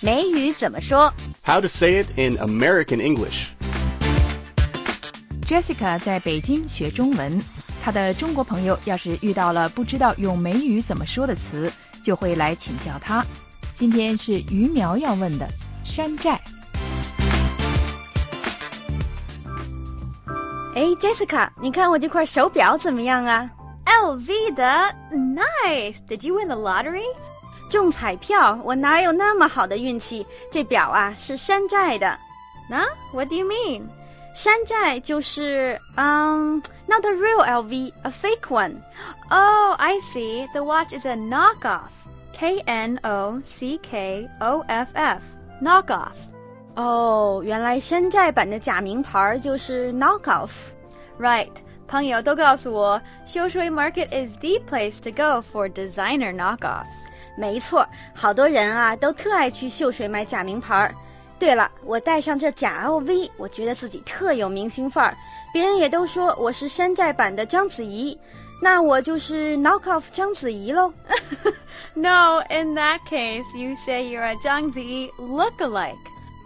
美语怎么说 How to say it in American English. Jessica 在北京学中文，她的中国朋友要是遇到了不知道用美语怎么说的词，就会来请教她。今天是于苗要问的山寨。 Jessica， 你看我这块手表怎么样啊？ LV 的 Nice! Did you win the lottery? 中彩票，我哪有那么好的运气？这表啊是山寨的。 What do you mean? 山寨就是not a real LV, a fake one. Oh, I see. The watch is a knockoff. Knockoff. Knockoff. 原来山寨版的假名牌就是 knockoff. Right. 朋友都告诉我，秀水 Market is the place to go for designer knockoffs. 没错，好多人啊都特爱去秀水买假名牌。对了，我戴上这假 LV， 我觉得自己特有明星范儿，别人也都说我是山寨版的章子怡，那我就是 knockoff 章子怡咯。 No, in that case, you say you're a 章子怡 look-alike.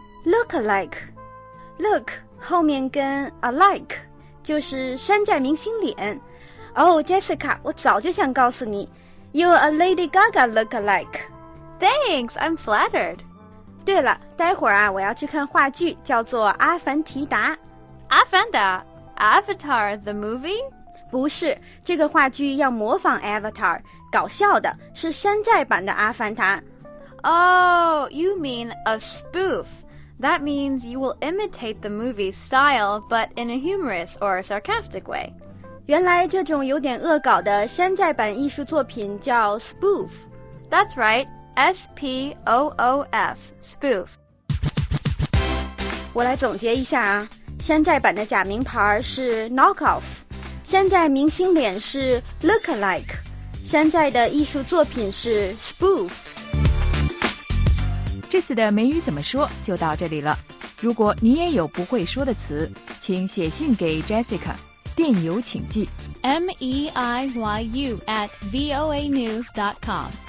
Look 后面跟 alike 就是山寨明星脸。Jessica， 我早就想告诉你 You're a Lady Gaga look-alike. Thanks, I'm flattered. 对了，待会儿啊我要去看话剧，叫做《阿凡提达》。 阿凡达 Avatar the movie? 不是，这个话剧要模仿 Avatar， 搞笑的，是山寨版的阿凡达。 Oh, you mean a spoof. That means you will imitate the movie's style, but in a humorous or sarcastic way. 原来这种有点恶搞的山寨版艺术作品叫 spoof. That's right, S-P-O-O-F, spoof. 我来总结一下啊，山寨版的假名牌是 knockoff， 山寨明星脸是 look-alike， 山寨的艺术作品是 spoof。 这次的美语怎么说就到这里了。如果你也有不会说的词，请写信给 Jessica， 电邮请寄 MEIYU@voanews.com